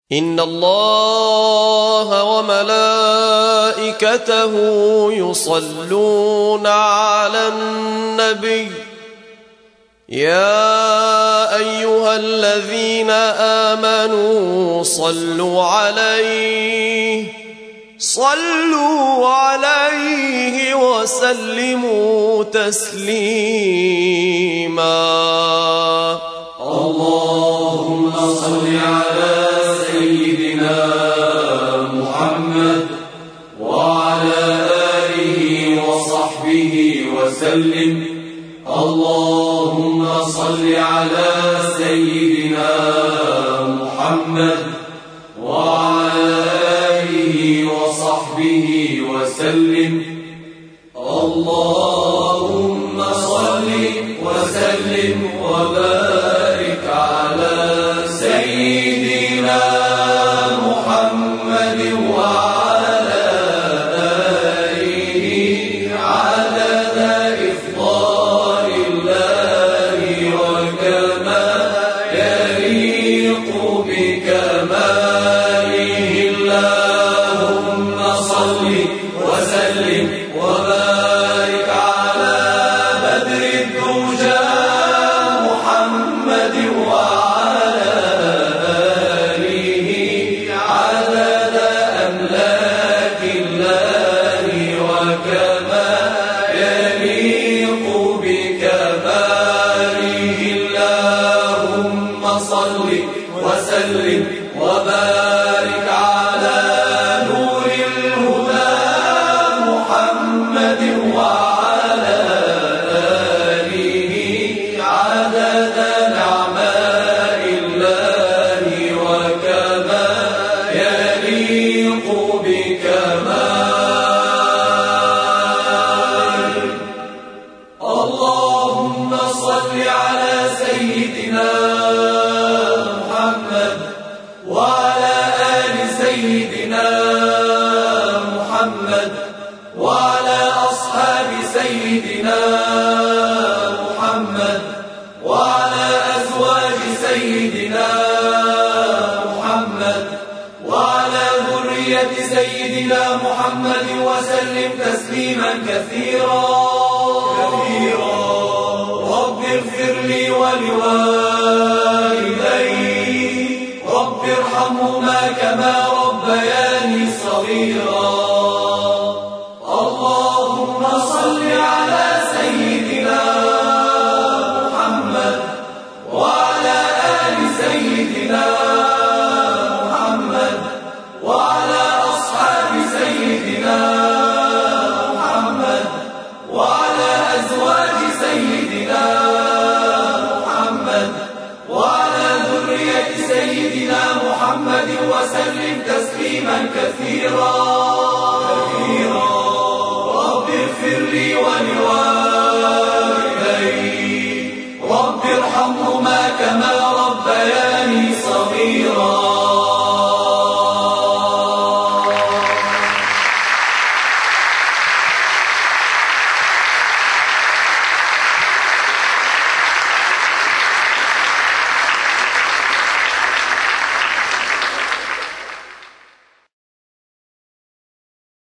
إن الله وملائكته يصلون على النبي يا أيها الذين آمنوا صلوا عليه وسلموا تسليما. اللهم صل على سيدنا محمد وعلى آله وصحبه وسلم. اللهم صل على سيدنا محمد وعلى آله وصحبه وسلم. اللهم صل وسلم وبارك على سيدنا محمد وعلى آله عدد إفضال الله وكما يليق بكماله. اللهم صل وسلم وبارك على بدر الدجى محمد وعلى آله عدد أملاك الله وكما يليق بكماله. اللهم صل وسلم وبارك على نور الهدى محمد وعلى آله عدد نعماء الله وكما يليق بكماله. اللهم صل على سيدنا محمد وعلى آل سيدنا محمد وعلى أصحاب سيدنا محمد وعلى أزواج سيدنا محمد وعلى ذرية سيدنا محمد وسلم تسليما كثيرا. رب اغفر لي ولوالدي رب ارحمهما كما ربياني صغيرا. اللهم صل على سيدنا محمد وعلى آل سيدنا محمد وعلى أصحاب سيدنا محمد وعلى أزواج سيدنا محمد وعلى ذرية سيدنا محمد وسلم تسليما كثيرا.